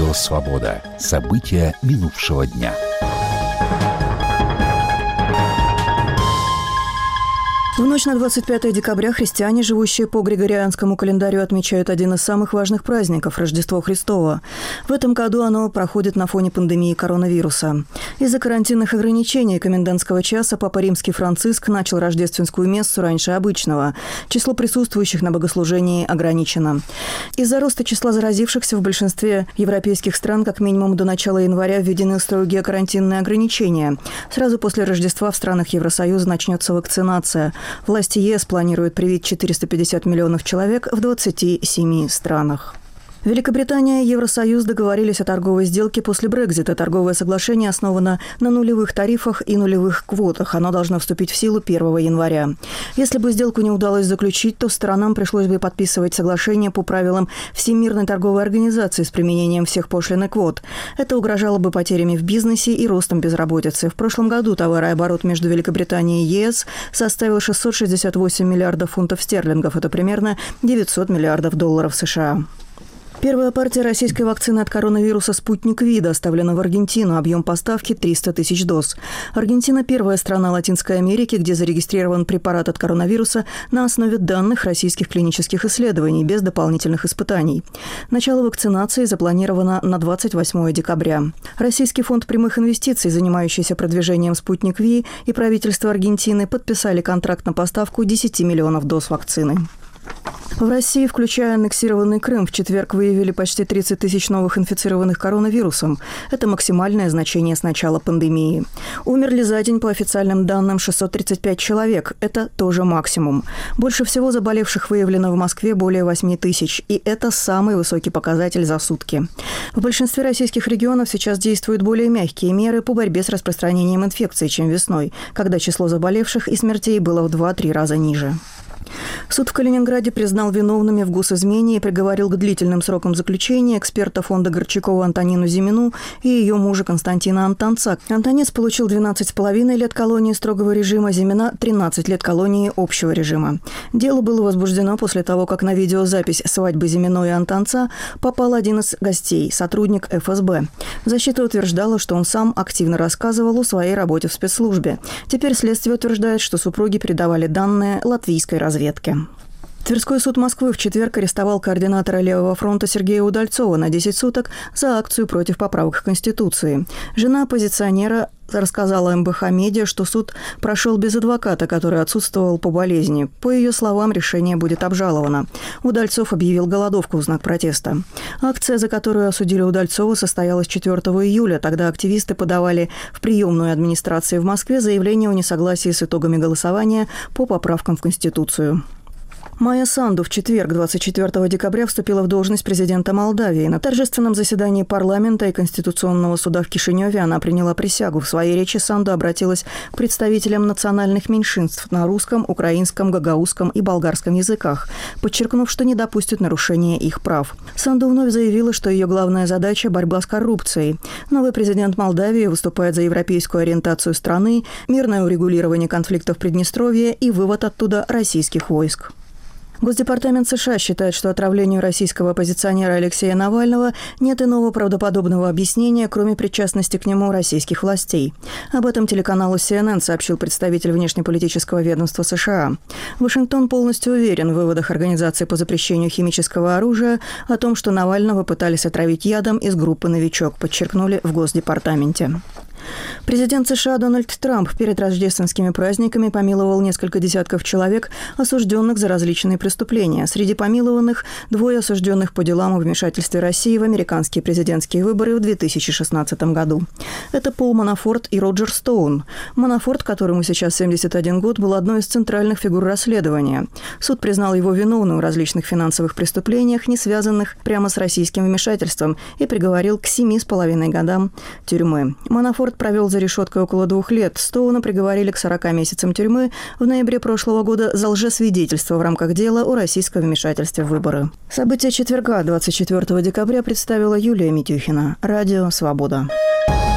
Радио «Свобода». События минувшего дня. В ночь на 25 декабря христиане, живущие по Григорианскому календарю, отмечают один из самых важных праздников – Рождество Христово. В этом году оно проходит на фоне пандемии коронавируса. Из-за карантинных ограничений комендантского часа Папа Римский Франциск начал рождественскую мессу раньше обычного. Число присутствующих на богослужении ограничено. Из-за роста числа заразившихся в большинстве европейских стран как минимум до начала января введены строгие карантинные ограничения. Сразу после Рождества в странах Евросоюза начнется вакцинация. Власти ЕС планируют привить 450 миллионов человек в 27 странах. Великобритания и Евросоюз договорились о торговой сделке после Брексита. Торговое соглашение основано на нулевых тарифах и нулевых квотах. Оно должно вступить в силу 1 января. Если бы сделку не удалось заключить, то сторонам пришлось бы подписывать соглашение по правилам Всемирной торговой организации с применением всех пошлин и квот. Это угрожало бы потерями в бизнесе и ростом безработицы. В прошлом году товарооборот между Великобританией и ЕС составил 668 миллиардов фунтов стерлингов. Это примерно 900 миллиардов долларов США. Первая партия российской вакцины от коронавируса «Спутник Ви» доставлена в Аргентину. Объем поставки – 300 тысяч доз. Аргентина – первая страна Латинской Америки, где зарегистрирован препарат от коронавируса на основе данных российских клинических исследований, без дополнительных испытаний. Начало вакцинации запланировано на 28 декабря. Российский фонд прямых инвестиций, занимающийся продвижением «Спутник Ви», и правительство Аргентины подписали контракт на поставку 10 миллионов доз вакцины. В России, включая аннексированный Крым, в четверг выявили почти 30 тысяч новых инфицированных коронавирусом. Это максимальное значение с начала пандемии. Умерли за день, по официальным данным, 635 человек. Это тоже максимум. Больше всего заболевших выявлено в Москве более 8 тысяч. И это самый высокий показатель за сутки. В большинстве российских регионов сейчас действуют более мягкие меры по борьбе с распространением инфекции, чем весной, когда число заболевших и смертей было в 2-3 раза ниже. Суд в Калининграде признал виновными в госизмене и приговорил к длительным срокам заключения эксперта фонда Горчакова Антонину Зимину и ее мужа Константина Антонца. Антонец получил 12,5 лет колонии строгого режима, Зимина – 13 лет колонии общего режима. Дело было возбуждено после того, как на видеозапись свадьбы Зимино и Антонца попал один из гостей – сотрудник ФСБ. Защита утверждала, что он сам активно рассказывал о своей работе в спецслужбе. Теперь следствие утверждает, что супруги передавали данные латвийской разведке. Тверской суд Москвы в четверг арестовал координатора Левого фронта Сергея Удальцова на 10 суток за акцию против поправок в Конституции. Жена оппозиционера рассказала МБХ Медиа, что суд прошел без адвоката, который отсутствовал по болезни. По ее словам, решение будет обжаловано. Удальцов объявил голодовку в знак протеста. Акция, за которую осудили Удальцова, состоялась 4 июля. Тогда активисты подавали в приемную администрации в Москве заявление о несогласии с итогами голосования по поправкам в Конституцию. Майя Санду в четверг, 24 декабря, вступила в должность президента Молдавии. На торжественном заседании парламента и Конституционного суда в Кишиневе она приняла присягу. В своей речи Санду обратилась к представителям национальных меньшинств на русском, украинском, гагаузском и болгарском языках, подчеркнув, что не допустит нарушения их прав. Санду вновь заявила, что ее главная задача – борьба с коррупцией. Новый президент Молдавии выступает за европейскую ориентацию страны, мирное урегулирование конфликтов в Приднестровье и вывод оттуда российских войск. Госдепартамент США считает, что отравлению российского оппозиционера Алексея Навального нет иного правдоподобного объяснения, кроме причастности к нему российских властей. Об этом телеканалу CNN сообщил представитель внешнеполитического ведомства США. Вашингтон полностью уверен в выводах Организации по запрещению химического оружия о том, что Навального пытались отравить ядом из группы «Новичок», подчеркнули в Госдепартаменте. Президент США Дональд Трамп перед рождественскими праздниками помиловал несколько десятков человек, осужденных за различные преступления. Среди помилованных – 2 осужденных по делам о вмешательстве России в американские президентские выборы в 2016 году. Это Пол Манафорт и Роджер Стоун. Манафорт, которому сейчас 71 год, был одной из центральных фигур расследования. Суд признал его виновным в различных финансовых преступлениях, не связанных прямо с российским вмешательством, и приговорил к 7,5 годам тюрьмы. Манафорт провел за решеткой около 2 лет. Стоуна приговорили к 40 месяцам тюрьмы в ноябре прошлого года за лжесвидетельство в рамках дела о российском вмешательстве в выборы. События четверга, 24 декабря, представила Юлия Митюхина. Радио «Свобода».